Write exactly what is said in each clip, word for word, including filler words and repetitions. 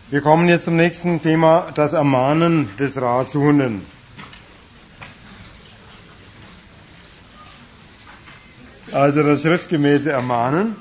Wir kommen jetzt zum nächsten Thema, das Ermahnen des Ratsuchenden. Also das schriftgemäße Ermahnen.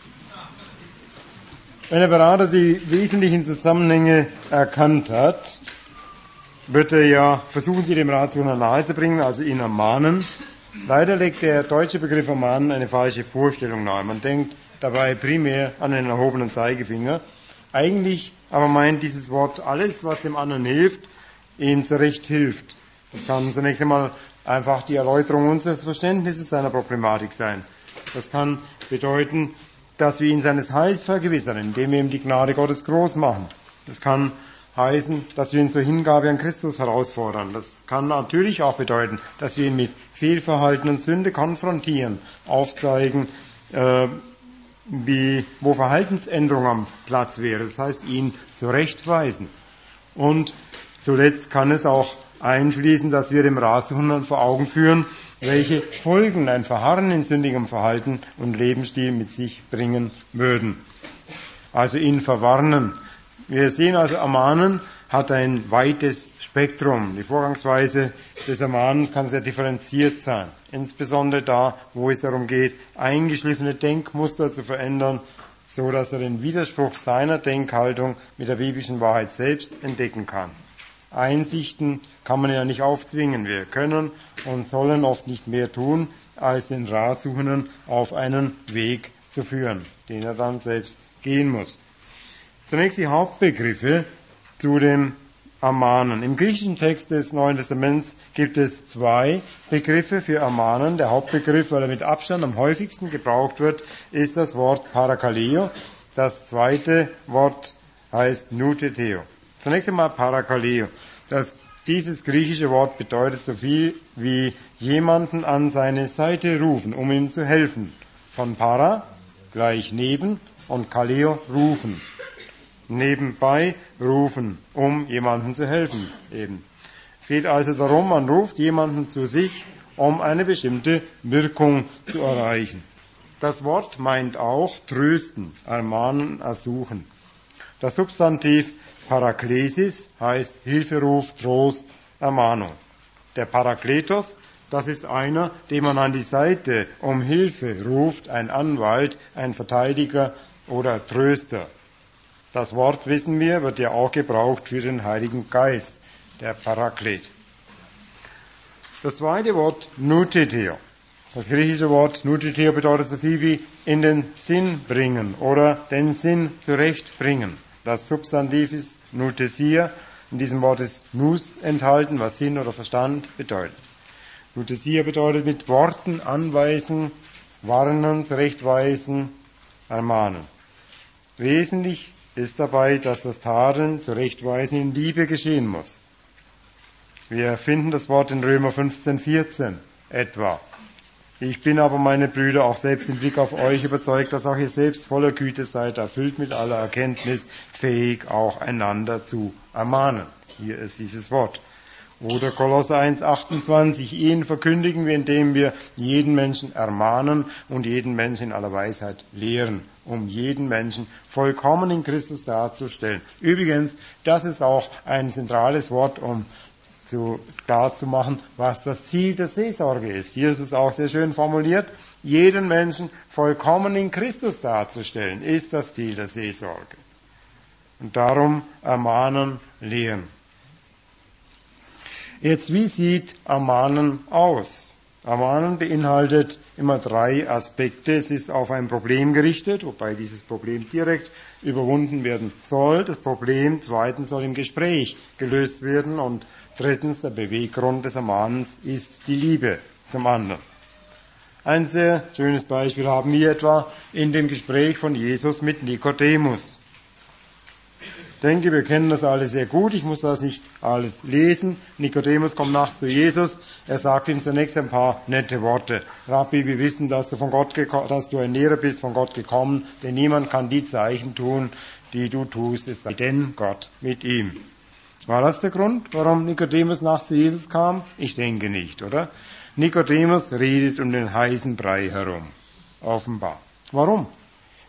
Wenn der Berater die wesentlichen Zusammenhänge erkannt hat, wird er ja versuchen, sie dem Ratsuchenden nahezubringen, also ihn ermahnen. Leider legt der deutsche Begriff ermahnen eine falsche Vorstellung nahe. Man denkt dabei primär an den erhobenen Zeigefinger. Eigentlich aber meint dieses Wort alles, was dem anderen hilft, ihm zurecht hilft. Das kann zunächst einmal einfach die Erläuterung unseres Verständnisses seiner Problematik sein. Das kann bedeuten, dass wir ihn seines Heils vergewissern, indem wir ihm die Gnade Gottes groß machen. Das kann heißen, dass wir ihn zur Hingabe an Christus herausfordern. Das kann natürlich auch bedeuten, dass wir ihn mit Fehlverhalten und Sünde konfrontieren, aufzeigen, äh, wie, wo Verhaltensänderung am Platz wäre. Das heißt, ihn zurechtweisen. Und zuletzt kann es auch einschließen, dass wir dem Ratsuchenden vor Augen führen, welche Folgen ein Verharren in sündigem Verhalten und Lebensstil mit sich bringen würden. Also ihn verwarnen. Wir sehen also, Ermahnen hat ein weites Spektrum. Die Vorgangsweise des Ermahnens kann sehr differenziert sein. Insbesondere da, wo es darum geht, eingeschliffene Denkmuster zu verändern, so dass er den Widerspruch seiner Denkhaltung mit der biblischen Wahrheit selbst entdecken kann. Einsichten kann man ja nicht aufzwingen. Wir können und sollen oft nicht mehr tun, als den Ratsuchenden auf einen Weg zu führen, den er dann selbst gehen muss. Zunächst die Hauptbegriffe zu dem Ermahnen. Im griechischen Text des Neuen Testaments gibt es zwei Begriffe für Ermahnen. Der Hauptbegriff, weil er mit Abstand am häufigsten gebraucht wird, ist das Wort Parakaleo. Das zweite Wort heißt Nuteteo. Zunächst einmal Parakaleo. Das, dieses griechische Wort bedeutet so viel wie jemanden an seine Seite rufen, um ihm zu helfen. Von para, gleich neben, und kaleo, rufen. Nebenbei rufen, um jemandem zu helfen, eben. Es geht also darum, man ruft jemanden zu sich, um eine bestimmte Wirkung zu erreichen. Das Wort meint auch trösten, ermahnen, ersuchen. Das Substantiv Paraklesis heißt Hilferuf, Trost, Ermahnung. Der Parakletos, das ist einer, den man an die Seite um Hilfe ruft, ein Anwalt, ein Verteidiger oder Tröster. Das Wort, wissen wir, wird ja auch gebraucht für den Heiligen Geist, der Paraklet. Das zweite Wort, Nuteteo. Das griechische Wort Nuteteo bedeutet so viel wie in den Sinn bringen oder den Sinn zurechtbringen. Das Substantiv ist Nutesia. In diesem Wort ist Nous enthalten, was Sinn oder Verstand bedeutet. Nutesia bedeutet mit Worten anweisen, warnen, zurechtweisen, ermahnen. Wesentlich ist dabei, dass das Tadeln, Zurechtweisen in Liebe geschehen muss. Wir finden das Wort in Römer fünfzehn, vierzehn etwa. Ich bin aber, meine Brüder, auch selbst im Blick auf euch überzeugt, dass auch ihr selbst voller Güte seid, erfüllt mit aller Erkenntnis, fähig auch einander zu ermahnen. Hier ist dieses Wort. Oder Kolosser eins, achtundzwanzig, ihn verkündigen wir, indem wir jeden Menschen ermahnen und jeden Menschen in aller Weisheit lehren, um jeden Menschen vollkommen in Christus darzustellen. Übrigens, das ist auch ein zentrales Wort, um zu, klar zu machen, was das Ziel der Seelsorge ist. Hier ist es auch sehr schön formuliert, jeden Menschen vollkommen in Christus darzustellen, ist das Ziel der Seelsorge. Und darum ermahnen, lehren. Jetzt, wie sieht Ermahnen aus? Ermahnen beinhaltet immer drei Aspekte. Es ist auf ein Problem gerichtet, wobei dieses Problem direkt überwunden werden soll. Das Problem zweitens soll im Gespräch gelöst werden. Und drittens, der Beweggrund des Ermahnens ist die Liebe zum anderen. Ein sehr schönes Beispiel haben wir etwa in dem Gespräch von Jesus mit Nikodemus. Ich denke, wir kennen das alle sehr gut. Ich muss das nicht alles lesen. Nikodemus kommt nachts zu Jesus. Er sagt ihm zunächst ein paar nette Worte. Rabbi, wir wissen, dass du von Gott geko- dass du ein Lehrer bist, von Gott gekommen, denn niemand kann die Zeichen tun, die du tust, es sei denn Gott mit ihm. War das der Grund, warum Nikodemus nachts zu Jesus kam? Ich denke nicht, oder? Nikodemus redet um den heißen Brei herum. Offenbar. Warum?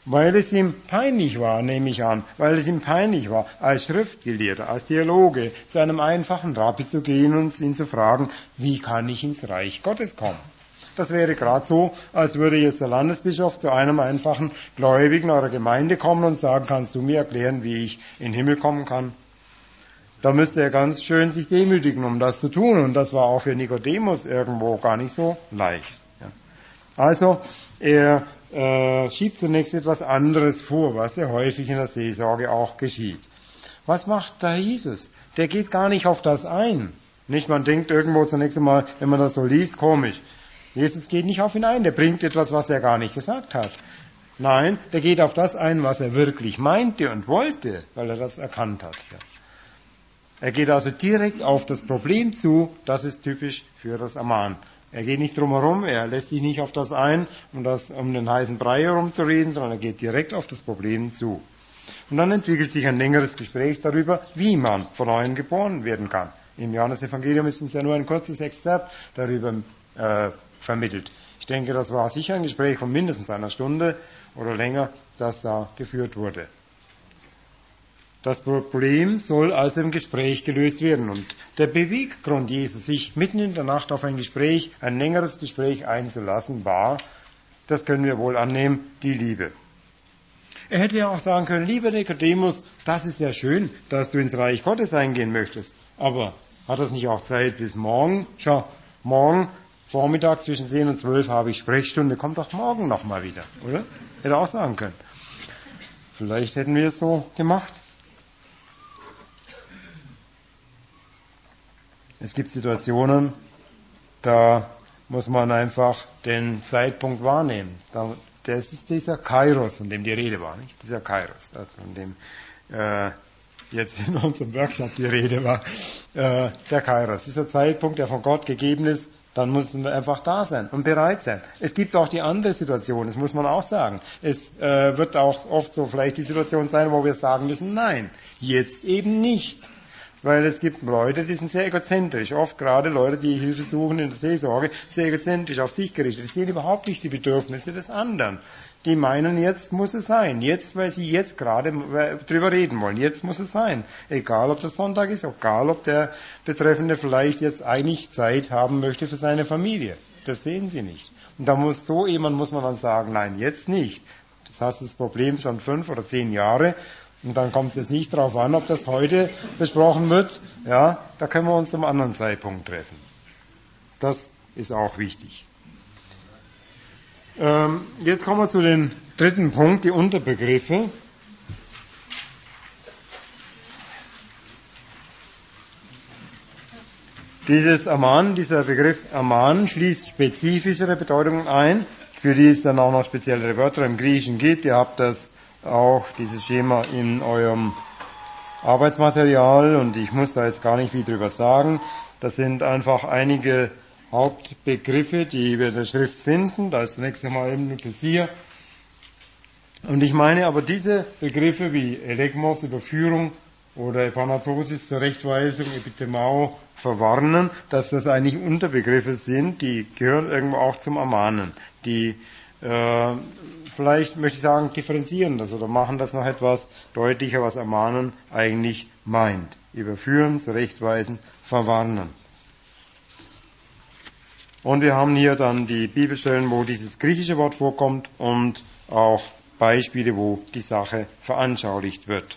weil es ihm peinlich war, nehme ich an, weil es ihm peinlich war, als Schriftgelehrter, als Theologe zu einem einfachen Rabbi zu gehen und ihn zu fragen, wie kann ich ins Reich Gottes kommen? Das wäre gerade so, als würde jetzt der Landesbischof zu einem einfachen Gläubigen eurer Gemeinde kommen und sagen, kannst du mir erklären, wie ich in den Himmel kommen kann? Da müsste er ganz schön sich demütigen, um das zu tun. Und das war auch für Nikodemus irgendwo gar nicht so leicht. Ja. Also, er äh, schiebt zunächst etwas anderes vor, was ja häufig in der Seelsorge auch geschieht. Was macht da Jesus? Der geht gar nicht auf das ein. Nicht, man denkt irgendwo zunächst einmal, wenn man das so liest, komisch. Jesus geht nicht auf ihn ein, der bringt etwas, was er gar nicht gesagt hat. Nein, der geht auf das ein, was er wirklich meinte und wollte, weil er das erkannt hat. Ja. Er geht also direkt auf das Problem zu, das ist typisch für das Amman. Er geht nicht drum herum, er lässt sich nicht auf das ein, um, das, um den heißen Brei herumzureden, sondern er geht direkt auf das Problem zu. Und dann entwickelt sich ein längeres Gespräch darüber, wie man von neuem geboren werden kann. Im Johannesevangelium ist uns ja nur ein kurzes Exzerpt darüber äh, vermittelt. Ich denke, das war sicher ein Gespräch von mindestens einer Stunde oder länger, das da geführt wurde. Das Problem soll also im Gespräch gelöst werden. Und der Beweggrund Jesus, sich mitten in der Nacht auf ein Gespräch, ein längeres Gespräch einzulassen, war, das können wir wohl annehmen, die Liebe. Er hätte ja auch sagen können, lieber Nikodemus, das ist ja schön, dass du ins Reich Gottes eingehen möchtest. Aber hat das nicht auch Zeit bis morgen? Schau, morgen Vormittag zwischen zehn und zwölf habe ich Sprechstunde, komm doch morgen nochmal wieder, oder? Hätte auch sagen können. Vielleicht hätten wir es so gemacht. Es gibt Situationen, da muss man einfach den Zeitpunkt wahrnehmen. Das ist dieser Kairos, von dem die Rede war, nicht? Dieser Kairos, also von dem äh, jetzt in unserem Workshop die Rede war. Äh, der Kairos, dieser Zeitpunkt, der von Gott gegeben ist, dann müssen wir einfach da sein und bereit sein. Es gibt auch die andere Situation, das muss man auch sagen. Es äh, wird auch oft so vielleicht die Situation sein, wo wir sagen müssen, nein, jetzt eben nicht. Weil es gibt Leute, die sind sehr egozentrisch. Oft gerade Leute, die Hilfe suchen in der Seelsorge, sehr egozentrisch auf sich gerichtet. Die sehen überhaupt nicht die Bedürfnisse des anderen. Die meinen, jetzt muss es sein. Jetzt, weil sie jetzt gerade drüber reden wollen. Jetzt muss es sein. Egal, ob das Sonntag ist, egal, ob der Betreffende vielleicht jetzt eigentlich Zeit haben möchte für seine Familie. Das sehen sie nicht. Und da muss so jemand, muss man dann sagen, nein, jetzt nicht. Das heißt, das Problem schon fünf oder zehn Jahre. Und dann kommt es jetzt nicht darauf an, ob das heute besprochen wird. Ja, da können wir uns zum anderen Zeitpunkt treffen. Das ist auch wichtig. Ähm, jetzt kommen wir zu dem dritten Punkt, die Unterbegriffe. Dieses Amman, dieser Begriff Amman schließt spezifischere Bedeutungen ein, für die es dann auch noch speziellere Wörter im Griechischen gibt. Ihr habt das auch dieses Schema in eurem Arbeitsmaterial und ich muss da jetzt gar nicht viel drüber sagen. Das sind einfach einige Hauptbegriffe, die wir in der Schrift finden. Da ist zunächst einmal eben Nuklesia. Und ich meine aber diese Begriffe wie Elegmos, Überführung oder Epanatosis, Zurechtweisung, Epitemao, Verwarnen, dass das eigentlich Unterbegriffe sind, die gehören irgendwo auch zum Ermahnen. Die Äh, vielleicht möchte ich sagen, differenzieren das oder machen das noch etwas deutlicher, was Ermahnen eigentlich meint. Überführen, zurechtweisen, verwarnen. Und wir haben hier dann die Bibelstellen, wo dieses griechische Wort vorkommt und auch Beispiele, wo die Sache veranschaulicht wird.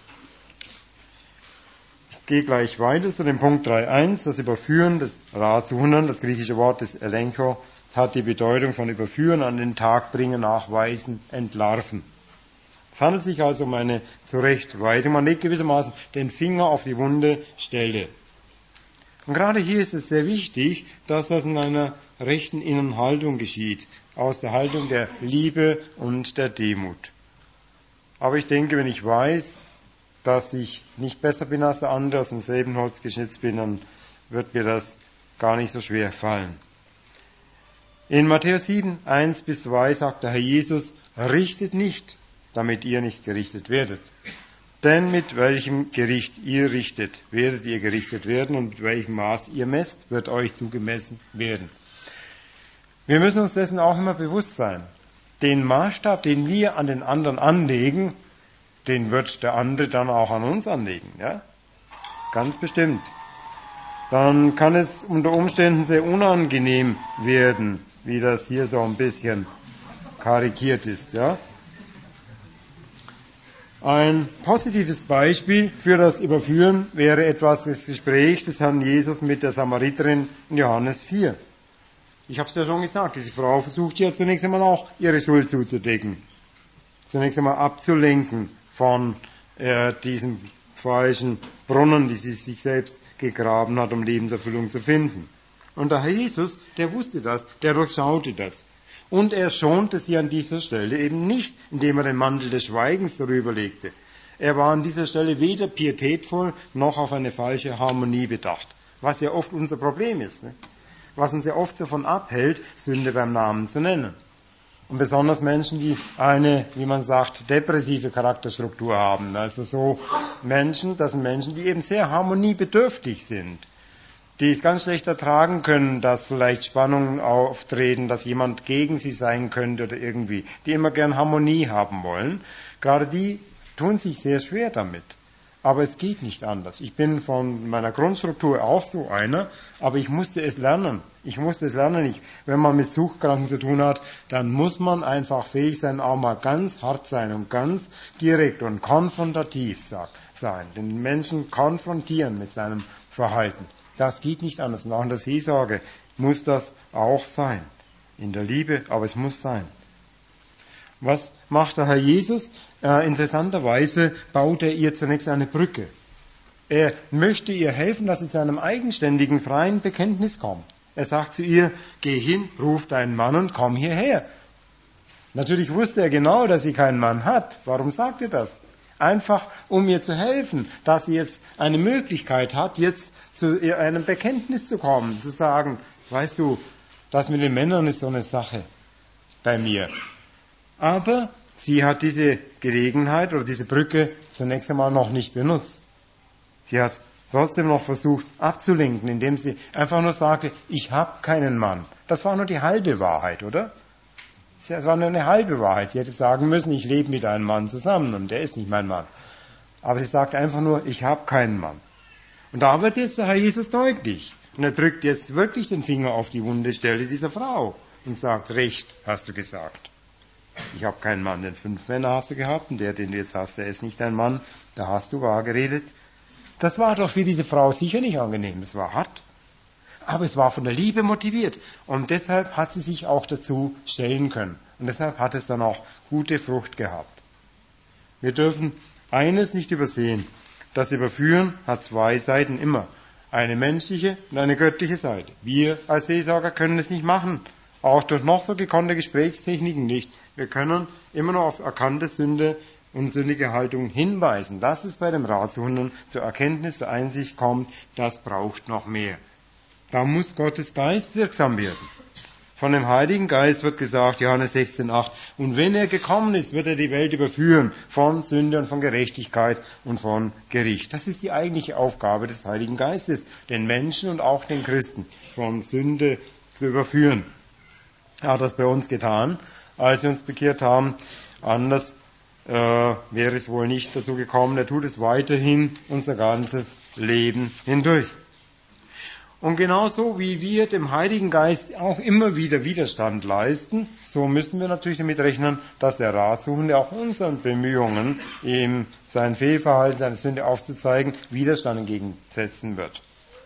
Ich gehe gleich weiter zu dem Punkt drei Punkt eins, das Überführen, das Ratsuhundern, das griechische Wort des Elencho. Es hat die Bedeutung von überführen, an den Tag bringen, nachweisen, entlarven. Es handelt sich also um eine Zurechtweisung. Man legt gewissermaßen den Finger auf die wunde Stelle. Und gerade hier ist es sehr wichtig, dass das in einer rechten Innenhaltung geschieht, aus der Haltung der Liebe und der Demut. Aber ich denke, wenn ich weiß, dass ich nicht besser bin als der andere, aus demselben Holz geschnitzt bin, dann wird mir das gar nicht so schwer fallen. In Matthäus sieben, eins bis zwei sagt der Herr Jesus, richtet nicht, damit ihr nicht gerichtet werdet. Denn mit welchem Gericht ihr richtet, werdet ihr gerichtet werden und mit welchem Maß ihr messt, wird euch zugemessen werden. Wir müssen uns dessen auch immer bewusst sein. den Maßstab, den wir an den anderen anlegen, den wird der andere dann auch an uns anlegen. Ja? Ganz bestimmt. Dann kann es unter Umständen sehr unangenehm werden, wie das hier so ein bisschen karikiert ist. Ja? Ein positives Beispiel für das Überführen wäre etwas das Gespräch des Herrn Jesus mit der Samariterin in Johannes vier. Ich habe es ja schon gesagt, diese Frau versucht ja zunächst einmal auch ihre Schuld zuzudecken. Zunächst einmal abzulenken von äh, diesem falschen Brunnen, die sie sich selbst gegraben hat, um Lebenserfüllung zu finden. Und der Herr Jesus, der wusste das, der durchschaute das. Und er schonte sie an dieser Stelle eben nicht, indem er den Mantel des Schweigens darüber legte. Er war an dieser Stelle weder pietätvoll noch auf eine falsche Harmonie bedacht, was ja oft unser Problem ist, ne? Was uns ja oft davon abhält, Sünde beim Namen zu nennen. Und besonders Menschen, die eine, wie man sagt, depressive Charakterstruktur haben. Also so Menschen, das sind Menschen, die eben sehr harmoniebedürftig sind, die es ganz schlecht ertragen können, dass vielleicht Spannungen auftreten, dass jemand gegen sie sein könnte oder irgendwie, die immer gern Harmonie haben wollen. Gerade die tun sich sehr schwer damit. Aber es geht nicht anders. Ich bin von meiner Grundstruktur auch so einer, aber ich musste es lernen. Ich musste es lernen. Ich, wenn man mit Suchtkranken zu tun hat, dann muss man einfach fähig sein, auch mal ganz hart sein und ganz direkt und konfrontativ sein. Den Menschen konfrontieren mit seinem Verhalten. Das geht nicht anders. Und auch in der Seelsorge muss das auch sein. In der Liebe, aber es muss sein. Was macht der Herr Jesus? Äh, interessanterweise baut er ihr zunächst eine Brücke. Er möchte ihr helfen, dass sie zu einem eigenständigen, freien Bekenntnis kommt. Er sagt zu ihr, geh hin, ruf deinen Mann und komm hierher. Natürlich wusste er genau, dass sie keinen Mann hat. Warum sagt er das? Einfach, um ihr zu helfen, dass sie jetzt eine Möglichkeit hat, jetzt zu einem Bekenntnis zu kommen, zu sagen, weißt du, das mit den Männern ist so eine Sache bei mir. Aber sie hat diese Gelegenheit oder diese Brücke zunächst einmal noch nicht benutzt. Sie hat trotzdem noch versucht abzulenken, indem sie einfach nur sagte, ich habe keinen Mann. Das war nur die halbe Wahrheit, oder? Das war nur eine halbe Wahrheit. Sie hätte sagen müssen, ich lebe mit einem Mann zusammen und der ist nicht mein Mann. Aber sie sagt einfach nur, ich habe keinen Mann. Und da wird jetzt der Herr Jesus deutlich. Und er drückt jetzt wirklich den Finger auf die wunde Stelle dieser Frau und sagt, recht hast du gesagt. Ich habe keinen Mann, denn fünf Männer hast du gehabt und der, den du jetzt hast, der ist nicht dein Mann. Da hast du wahr geredet. Das war doch für diese Frau sicher nicht angenehm. Es war hart. Aber es war von der Liebe motiviert. Und deshalb hat sie sich auch dazu stellen können. Und deshalb hat es dann auch gute Frucht gehabt. Wir dürfen eines nicht übersehen. Das Überführen hat zwei Seiten immer. Eine menschliche und eine göttliche Seite. Wir als Seelsorger können es nicht machen. Auch durch noch so gekonnte Gesprächstechniken nicht. Wir können immer noch auf erkannte Sünde und sündige Haltungen hinweisen. Dass es bei dem Ratsuchenden zur Erkenntnis, zur Einsicht kommt, das braucht noch mehr. Da muss Gottes Geist wirksam werden. Von dem Heiligen Geist wird gesagt, Johannes sechzehn acht, und wenn er gekommen ist, wird er die Welt überführen von Sünde und von Gerechtigkeit und von Gericht. Das ist die eigentliche Aufgabe des Heiligen Geistes, den Menschen und auch den Christen von Sünde zu überführen. Er hat das bei uns getan, als wir uns bekehrt haben. Anders äh, wäre es wohl nicht dazu gekommen. Er tut es weiterhin unser ganzes Leben hindurch. Und genauso wie wir dem Heiligen Geist auch immer wieder Widerstand leisten, so müssen wir natürlich damit rechnen, dass der Ratsuchende auch unseren Bemühungen, ihm sein Fehlverhalten, seine Sünde aufzuzeigen, Widerstand entgegensetzen wird.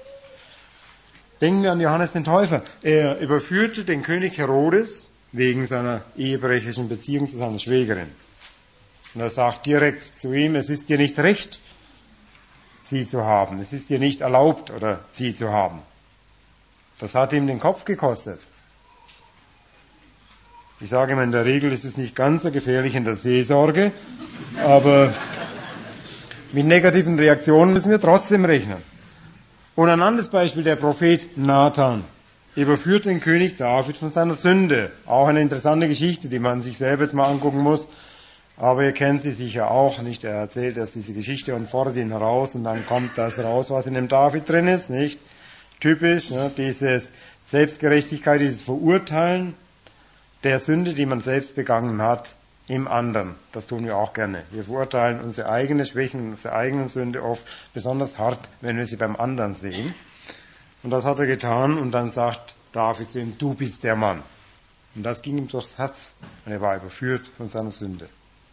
Denken wir an Johannes den Täufer. Er überführte den König Herodes wegen seiner ehebrecherischen Beziehung zu seiner Schwägerin. Und er sagt direkt zu ihm, es ist dir nicht recht, sie zu haben. Es ist dir nicht erlaubt, oder sie zu haben. Das hat ihm den Kopf gekostet. Ich sage immer, in der Regel ist es nicht ganz so gefährlich in der Seelsorge, aber mit negativen Reaktionen müssen wir trotzdem rechnen. Und ein anderes Beispiel, der Prophet Nathan überführt den König David von seiner Sünde. Auch eine interessante Geschichte, die man sich selber jetzt mal angucken muss. Aber ihr kennt sie sicher auch, nicht? Er erzählt erst diese Geschichte und fordert ihn heraus und dann kommt das raus, was in dem David drin ist, nicht? Typisch, ne? Dieses Selbstgerechtigkeit, dieses Verurteilen der Sünde, die man selbst begangen hat, im anderen. Das tun wir auch gerne. Wir verurteilen unsere eigenen Schwächen, unsere eigenen Sünde oft besonders hart, wenn wir sie beim anderen sehen. Und das hat er getan und dann sagt David zu ihm, du bist der Mann. Und das ging ihm durchs Herz und er war überführt von seiner Sünde.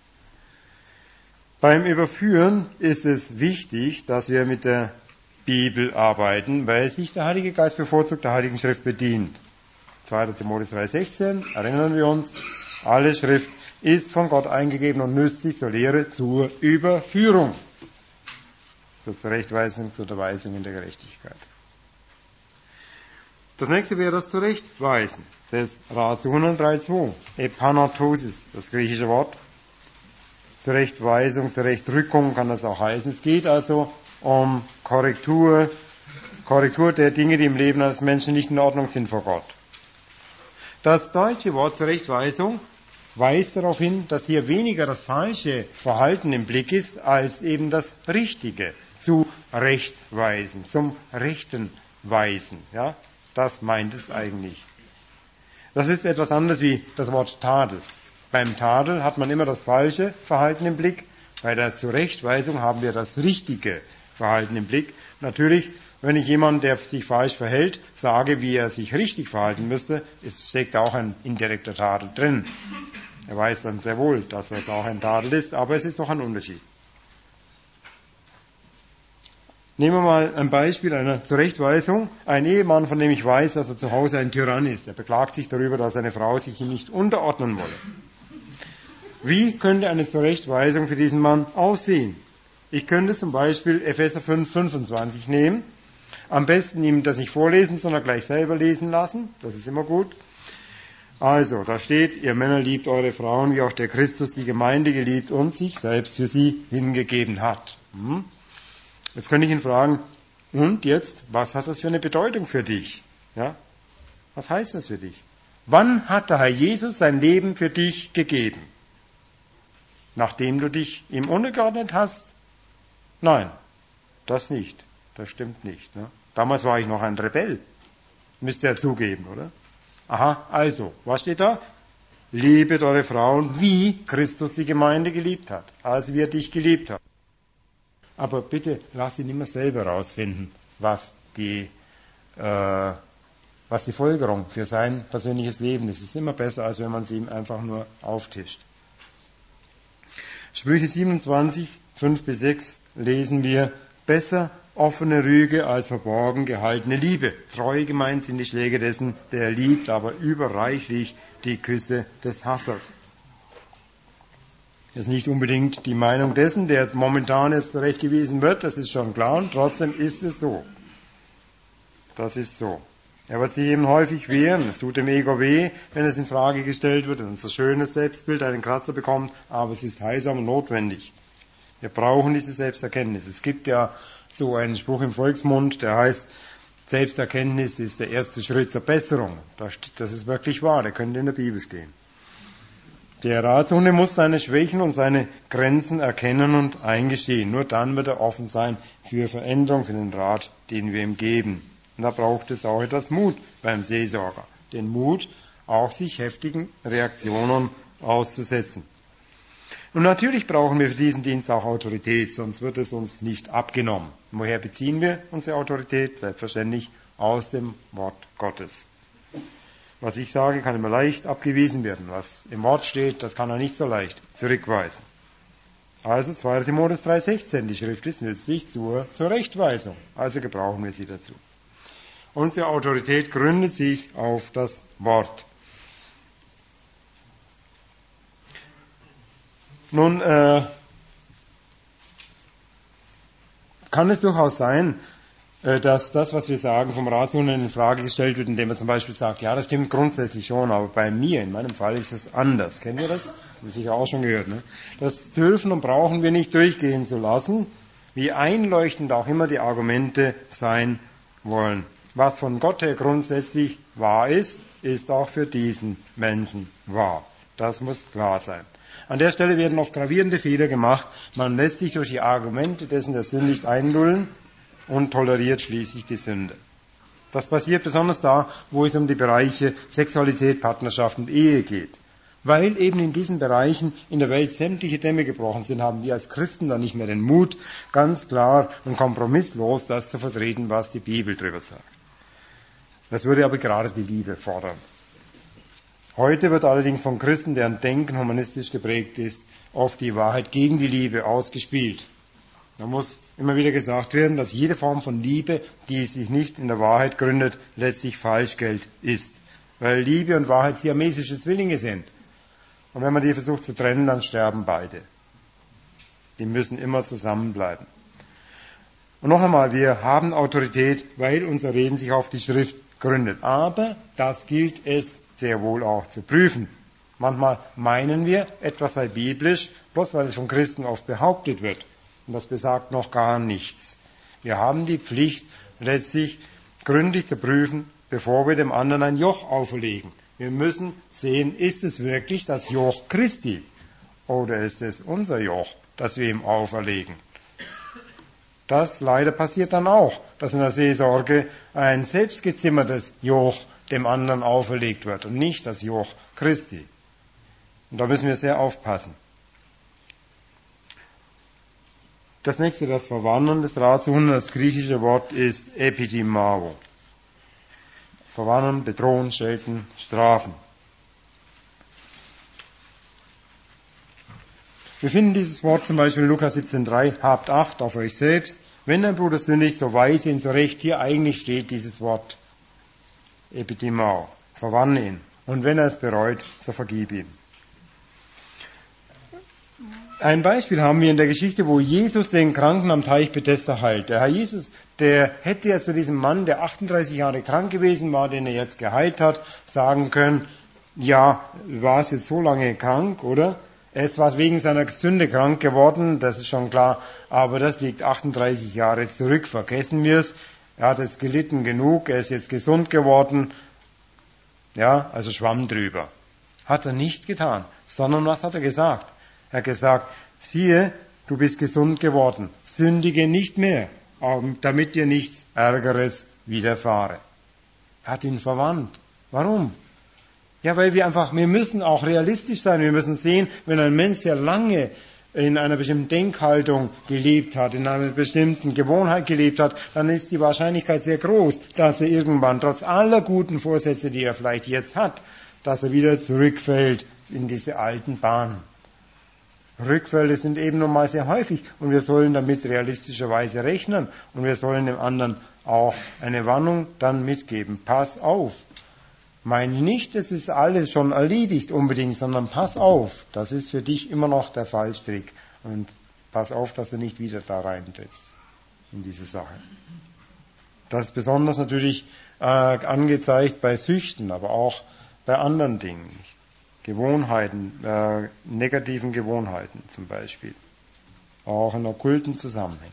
Beim Überführen ist es wichtig, dass wir mit der Bibel arbeiten, weil sich der Heilige Geist bevorzugt der Heiligen Schrift bedient. zweiter Timotheus drei sechzehn, erinnern wir uns, alle Schrift ist von Gott eingegeben und nützlich zur Lehre, zur Überführung, zur Zurechtweisung, zur Unterweisung in der Gerechtigkeit. Das nächste wäre das Zurechtweisen. Das Ratio hundertdrei zwei, Epanatosis, das griechische Wort. Zurechtweisung, Zurechtrückung kann das auch heißen. Es geht also um Korrektur, Korrektur der Dinge, die im Leben eines Menschen nicht in Ordnung sind vor Gott. Das deutsche Wort Zurechtweisung weist darauf hin, dass hier weniger das falsche Verhalten im Blick ist, als eben das Richtige. Zurechtweisen, zum Rechten weisen. Ja, das meint es eigentlich. Das ist etwas anderes wie das Wort Tadel. Beim Tadel hat man immer das falsche Verhalten im Blick. Bei der Zurechtweisung haben wir das richtige Verhalten im Blick. Natürlich, wenn ich jemanden, der sich falsch verhält, sage, wie er sich richtig verhalten müsste, es steckt auch ein indirekter Tadel drin. Er weiß dann sehr wohl, dass das auch ein Tadel ist, aber es ist doch ein Unterschied. Nehmen wir mal ein Beispiel einer Zurechtweisung. Ein Ehemann, von dem ich weiß, dass er zu Hause ein Tyrann ist. Er beklagt sich darüber, dass seine Frau sich ihm nicht unterordnen wolle. Wie könnte eine Zurechtweisung für diesen Mann aussehen? Ich könnte zum Beispiel Epheser fünf fünfundzwanzig nehmen. Am besten ihm das nicht vorlesen, sondern gleich selber lesen lassen. Das ist immer gut. Also, da steht, ihr Männer liebt eure Frauen, wie auch der Christus die Gemeinde geliebt und sich selbst für sie hingegeben hat. Hm? Jetzt könnte ich ihn fragen, und jetzt, was hat das für eine Bedeutung für dich? Ja? Was heißt das für dich? Wann hat der Herr Jesus sein Leben für dich gegeben? Nachdem du dich ihm untergeordnet hast? Nein, das nicht. Das stimmt nicht. Ne? Damals war ich noch ein Rebell. Müsst ihr ja zugeben, oder? Aha, also, was steht da? Liebet eure Frauen, wie Christus die Gemeinde geliebt hat, als wie er dich geliebt hat. Aber bitte lass ihn immer selber rausfinden, was die, äh, was die Folgerung für sein persönliches Leben ist. Es ist immer besser, als wenn man sie ihm einfach nur auftischt. Sprüche siebenundzwanzig, fünf bis sechs lesen wir, besser offene Rüge als verborgen gehaltene Liebe. Treu gemeint sind die Schläge dessen, der liebt, aber überreichlich die Küsse des Hassers. Das ist nicht unbedingt die Meinung dessen, der momentan jetzt zurechtgewiesen wird, das ist schon klar, und trotzdem ist es so. Das ist so. Er wird sich eben häufig wehren, es tut dem Ego weh, wenn es in Frage gestellt wird, und unser schönes Selbstbild einen Kratzer bekommt, aber es ist heilsam und notwendig. Wir brauchen diese Selbsterkenntnis. Es gibt ja so einen Spruch im Volksmund, der heißt, Selbsterkenntnis ist der erste Schritt zur Besserung. Das ist wirklich wahr, der könnte in der Bibel stehen. Der Ratshunde muss seine Schwächen und seine Grenzen erkennen und eingestehen. Nur dann wird er offen sein für Veränderung, für den Rat, den wir ihm geben. Und da braucht es auch etwas Mut beim Seelsorger. Den Mut, auch sich heftigen Reaktionen auszusetzen. Und natürlich brauchen wir für diesen Dienst auch Autorität, sonst wird es uns nicht abgenommen. Woher beziehen wir unsere Autorität? Selbstverständlich aus dem Wort Gottes. Was ich sage, kann immer leicht abgewiesen werden. Was im Wort steht, das kann er nicht so leicht zurückweisen. Also zweiter Timotheus drei sechzehn, die Schrift ist nützlich zur Zurechtweisung. Also gebrauchen wir sie dazu. Unsere Autorität gründet sich auf das Wort. Nun äh, kann es durchaus sein, äh, dass das, was wir sagen, vom Ratshund in Frage gestellt wird, indem man zum Beispiel sagt, ja, das stimmt grundsätzlich schon, aber bei mir, in meinem Fall, ist es anders. Kennt ihr das? Haben wir sicher auch schon gehört. Ne? Das dürfen und brauchen wir nicht durchgehen zu lassen, wie einleuchtend auch immer die Argumente sein wollen. Was von Gott her grundsätzlich wahr ist, ist auch für diesen Menschen wahr. Das muss klar sein. An der Stelle werden oft gravierende Fehler gemacht. Man lässt sich durch die Argumente dessen, der sündigt, einlullen und toleriert schließlich die Sünde. Das passiert besonders da, wo es um die Bereiche Sexualität, Partnerschaft und Ehe geht. Weil eben in diesen Bereichen in der Welt sämtliche Dämme gebrochen sind, haben wir als Christen dann nicht mehr den Mut, ganz klar und kompromisslos das zu vertreten, was die Bibel darüber sagt. Das würde aber gerade die Liebe fordern. Heute wird allerdings von Christen, deren Denken humanistisch geprägt ist, oft die Wahrheit gegen die Liebe ausgespielt. Da muss immer wieder gesagt werden, dass jede Form von Liebe, die sich nicht in der Wahrheit gründet, letztlich Falschgeld ist. Weil Liebe und Wahrheit siamesische Zwillinge sind. Und wenn man die versucht zu trennen, dann sterben beide. Die müssen immer zusammenbleiben. Und noch einmal, wir haben Autorität, weil unser Reden sich auf die Schrift gründet. Aber das gilt es sehr wohl auch zu prüfen. Manchmal meinen wir, etwas sei biblisch, bloß weil es von Christen oft behauptet wird. Und das besagt noch gar nichts. Wir haben die Pflicht, letztlich gründlich zu prüfen, bevor wir dem anderen ein Joch auferlegen. Wir müssen sehen, ist es wirklich das Joch Christi oder ist es unser Joch, das wir ihm auferlegen? Das leider passiert dann auch, dass in der Seelsorge ein selbstgezimmertes Joch dem anderen auferlegt wird und nicht das Joch Christi. Und da müssen wir sehr aufpassen. Das nächste, das Verwarnen des Ratsuhenden, das griechische Wort ist epidimao. Verwarnen, bedrohen, schelten, strafen. Wir finden dieses Wort zum Beispiel in Lukas siebzehn drei, habt Acht auf euch selbst. Wenn dein Bruder sündigt, so weise ihn zurecht. Hier eigentlich steht dieses Wort epidimao. Verwarne ihn. Und wenn er es bereut, so vergib ihm. Ein Beispiel haben wir in der Geschichte, wo Jesus den Kranken am Teich Bethesda heilt. Der Herr Jesus, der hätte ja zu diesem Mann, der achtunddreißig Jahre krank gewesen war, den er jetzt geheilt hat, sagen können, ja, war es jetzt so lange krank, oder? Er ist zwar wegen seiner Sünde krank geworden, das ist schon klar, aber das liegt achtunddreißig Jahre zurück, vergessen wir es. Er hat jetzt gelitten genug, er ist jetzt gesund geworden, ja, also schwamm drüber. Hat er nicht getan, sondern was hat er gesagt? Er hat gesagt, siehe, du bist gesund geworden, sündige nicht mehr, damit dir nichts Ärgeres widerfahre. Er hat ihn verwandt. Warum? Ja, weil wir einfach, wir müssen auch realistisch sein, wir müssen sehen, wenn ein Mensch sehr lange in einer bestimmten Denkhaltung gelebt hat, in einer bestimmten Gewohnheit gelebt hat, dann ist die Wahrscheinlichkeit sehr groß, dass er irgendwann, trotz aller guten Vorsätze, die er vielleicht jetzt hat, dass er wieder zurückfällt in diese alten Bahnen. Rückfälle sind eben nun mal sehr häufig und wir sollen damit realistischerweise rechnen und wir sollen dem anderen auch eine Warnung dann mitgeben. Pass auf. Meine nicht, es ist alles schon erledigt unbedingt, sondern pass auf. Das ist für dich immer noch der Fallstrick und pass auf, dass du nicht wieder da reintrittst in diese Sache. Das ist besonders natürlich äh, angezeigt bei Süchten, aber auch bei anderen Dingen. Gewohnheiten, äh, negativen Gewohnheiten zum Beispiel, auch in okkulten Zusammenhängen.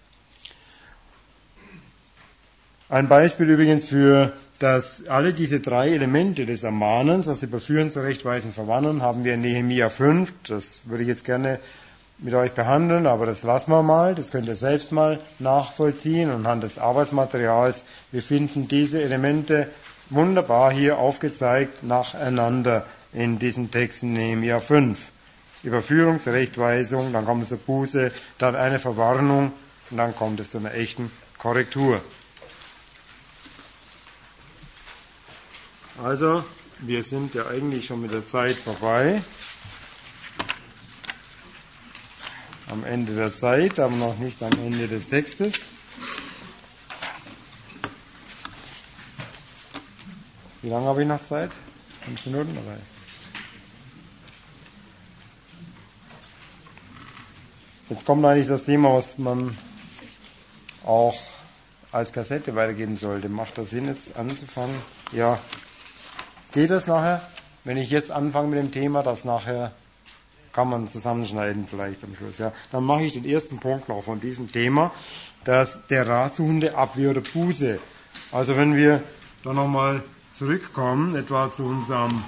Ein Beispiel übrigens für dass alle diese drei Elemente des Ermahnens, das Überführen, Zurechtweisen, Verwarnen, haben wir in Nehemia fünf. Das würde ich jetzt gerne mit euch behandeln, aber das lassen wir mal. Das könnt ihr selbst mal nachvollziehen anhand des Arbeitsmaterials. Wir finden diese Elemente wunderbar hier aufgezeigt nacheinander in diesen Texten Nehemia fünf. Überführung, Zurechtweisung, dann kommt es zur Buße, dann eine Verwarnung und dann kommt es zu einer echten Korrektur. Also, wir sind ja eigentlich schon mit der Zeit vorbei. Am Ende der Zeit, aber noch nicht am Ende des Textes. Wie lange habe ich noch Zeit? Fünf Minuten? Oder? Jetzt kommt eigentlich das Thema, was man auch als Kassette weitergeben sollte. Macht das Sinn, jetzt anzufangen? Ja. Geht das nachher? Wenn ich jetzt anfange mit dem Thema, das nachher kann man zusammenschneiden vielleicht am Schluss. Ja. Dann mache ich den ersten Punkt noch von diesem Thema, dass der Ratsuchende Abwehr oder Buße. Also wenn wir da nochmal zurückkommen, etwa zu unserem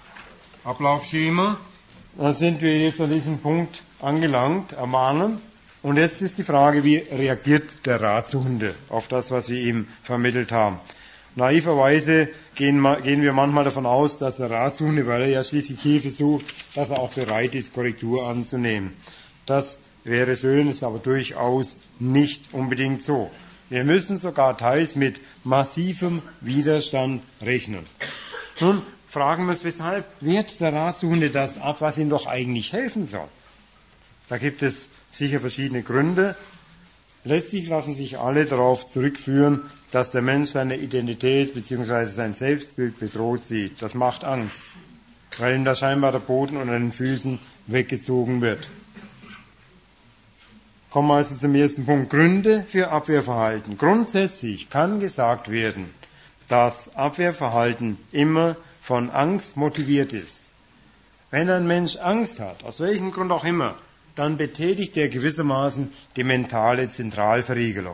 Ablaufschema, dann sind wir jetzt an diesem Punkt angelangt, ermahnen. Und jetzt ist die Frage, wie reagiert der Ratsuchende auf das, was wir ihm vermittelt haben? Naiverweise gehen, gehen wir manchmal davon aus, dass der Ratsuchende, weil er ja schließlich Hilfe sucht, dass er auch bereit ist, Korrektur anzunehmen. Das wäre schön, ist aber durchaus nicht unbedingt so. Wir müssen sogar teils mit massivem Widerstand rechnen. Nun fragen wir uns, weshalb wehrt der Ratsuchende das ab, was ihm doch eigentlich helfen soll? Da gibt es sicher verschiedene Gründe. Letztlich lassen sich alle darauf zurückführen, dass der Mensch seine Identität bzw. sein Selbstbild bedroht sieht. Das macht Angst, weil ihm da scheinbar der Boden unter den Füßen weggezogen wird. Kommen wir also zum ersten Punkt. Gründe für Abwehrverhalten. Grundsätzlich kann gesagt werden, dass Abwehrverhalten immer von Angst motiviert ist. Wenn ein Mensch Angst hat, aus welchem Grund auch immer, dann betätigt er gewissermaßen die mentale Zentralverriegelung.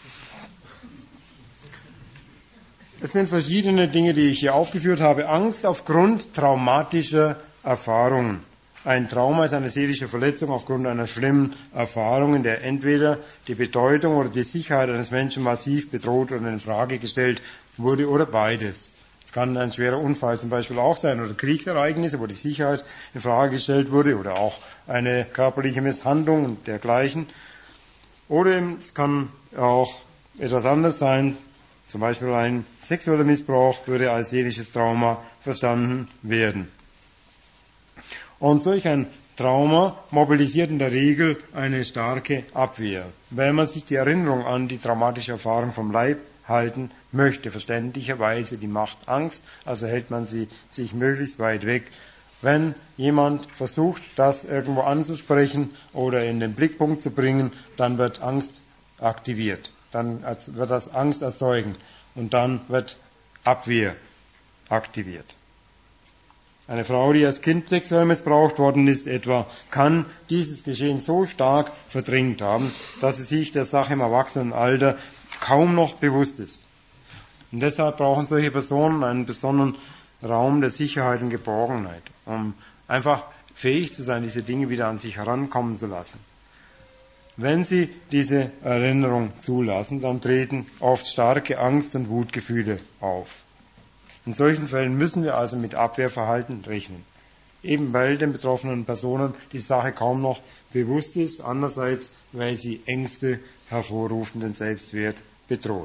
Es sind verschiedene Dinge, die ich hier aufgeführt habe. Angst aufgrund traumatischer Erfahrungen. Ein Trauma ist eine seelische Verletzung aufgrund einer schlimmen Erfahrung, in der entweder die Bedeutung oder die Sicherheit eines Menschen massiv bedroht oder in Frage gestellt wurde oder beides. Es kann ein schwerer Unfall zum Beispiel auch sein oder Kriegsereignisse, wo die Sicherheit in Frage gestellt wurde oder auch eine körperliche Misshandlung und dergleichen. Oder es kann auch etwas anderes sein, zum Beispiel ein sexueller Missbrauch würde als seelisches Trauma verstanden werden. Und solch ein Trauma mobilisiert in der Regel eine starke Abwehr. Wenn man sich die Erinnerung an die traumatische Erfahrung vom Leib halten möchte, verständlicherweise, die macht Angst, also hält man sie sich möglichst weit weg. Wenn jemand versucht, das irgendwo anzusprechen oder in den Blickpunkt zu bringen, dann wird Angst aktiviert. Dann wird das Angst erzeugen und dann wird Abwehr aktiviert. Eine Frau, die als Kind sexuell missbraucht worden ist etwa, kann dieses Geschehen so stark verdrängt haben, dass sie sich der Sache im Erwachsenenalter kaum noch bewusst ist. Und deshalb brauchen solche Personen einen besonderen Raum der Sicherheit und Geborgenheit, um einfach fähig zu sein, diese Dinge wieder an sich herankommen zu lassen. Wenn sie diese Erinnerung zulassen, dann treten oft starke Angst- und Wutgefühle auf. In solchen Fällen müssen wir also mit Abwehrverhalten rechnen. Eben weil den betroffenen Personen die Sache kaum noch bewusst ist, andererseits, weil sie Ängste hervorrufen, den Selbstwert bedroht.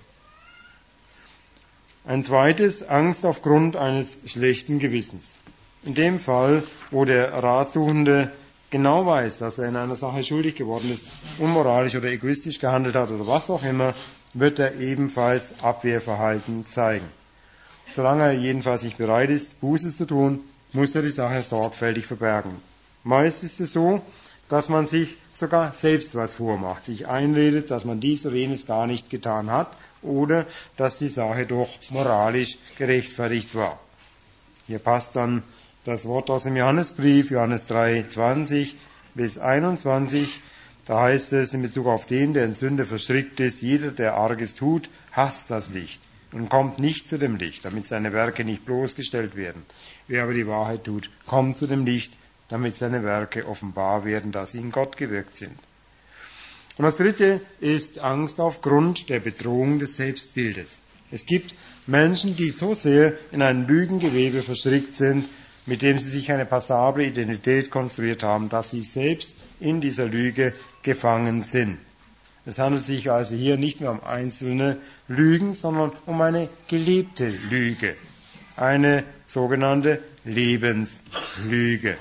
Ein zweites, Angst aufgrund eines schlechten Gewissens. In dem Fall, wo der Ratsuchende genau weiß, dass er in einer Sache schuldig geworden ist, unmoralisch oder egoistisch gehandelt hat oder was auch immer, wird er ebenfalls Abwehrverhalten zeigen. Solange er jedenfalls nicht bereit ist, Buße zu tun, muss er die Sache sorgfältig verbergen. Meist ist es so, dass man sich sogar selbst was vormacht, sich einredet, dass man dies oder jenes gar nicht getan hat oder dass die Sache doch moralisch gerechtfertigt war. Hier passt dann das Wort aus dem Johannesbrief, Johannes drei, zwanzig bis einundzwanzig. Da heißt es in Bezug auf den, der in Sünde verstrickt ist, jeder, der Arges tut, hasst das Licht und kommt nicht zu dem Licht, damit seine Werke nicht bloßgestellt werden. Wer aber die Wahrheit tut, kommt zu dem Licht, damit seine Werke offenbar werden, dass sie in Gott gewirkt sind. Und das dritte ist Angst aufgrund der Bedrohung des Selbstbildes. Es gibt Menschen, die so sehr in ein Lügengewebe verstrickt sind, mit dem sie sich eine passable Identität konstruiert haben, dass sie selbst in dieser Lüge gefangen sind. Es handelt sich also hier nicht nur um einzelne Lügen, sondern um eine gelebte Lüge, eine sogenannte Lebenslüge.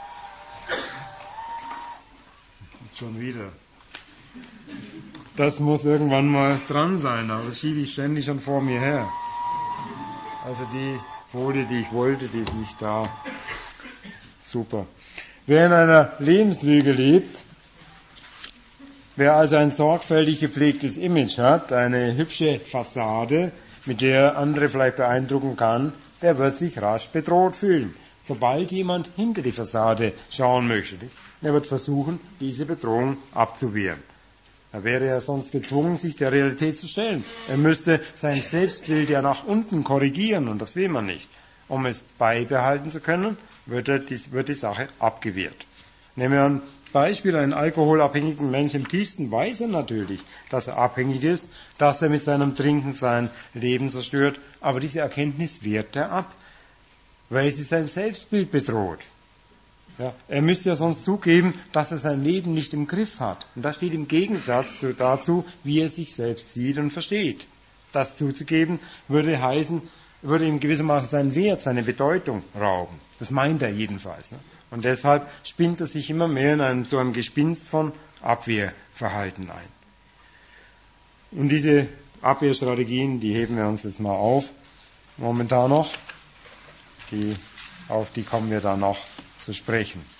Schon wieder. Das muss irgendwann mal dran sein, aber das schiebe ich ständig schon vor mir her. Also die Folie, die ich wollte, die ist nicht da. Super. Wer in einer Lebenslüge lebt, wer also ein sorgfältig gepflegtes Image hat, eine hübsche Fassade, mit der er andere vielleicht beeindrucken kann, der wird sich rasch bedroht fühlen. Sobald jemand hinter die Fassade schauen möchte, er wird versuchen, diese Bedrohung abzuwehren. Er wäre ja sonst gezwungen, sich der Realität zu stellen. Er müsste sein Selbstbild ja nach unten korrigieren und das will man nicht. Um es beibehalten zu können, wird, er die, wird die Sache abgewehrt. Nehmen wir an, Beispiel, einen alkoholabhängigen Menschen im tiefsten weiß er natürlich, dass er abhängig ist, dass er mit seinem Trinken sein Leben zerstört, aber diese Erkenntnis wehrt er ab, weil sie sein Selbstbild bedroht. Ja, er müsste ja sonst zugeben, dass er sein Leben nicht im Griff hat. Und das steht im Gegensatz dazu, wie er sich selbst sieht und versteht. Das zuzugeben würde heißen, würde ihm gewissermaßen seinen Wert, seine Bedeutung rauben. Das meint er jedenfalls. Ne? Und deshalb spinnt er sich immer mehr in einem, so einem Gespinst von Abwehrverhalten ein. Und diese Abwehrstrategien, die heben wir uns jetzt mal auf, momentan noch. Die, auf die kommen wir dann noch zu sprechen.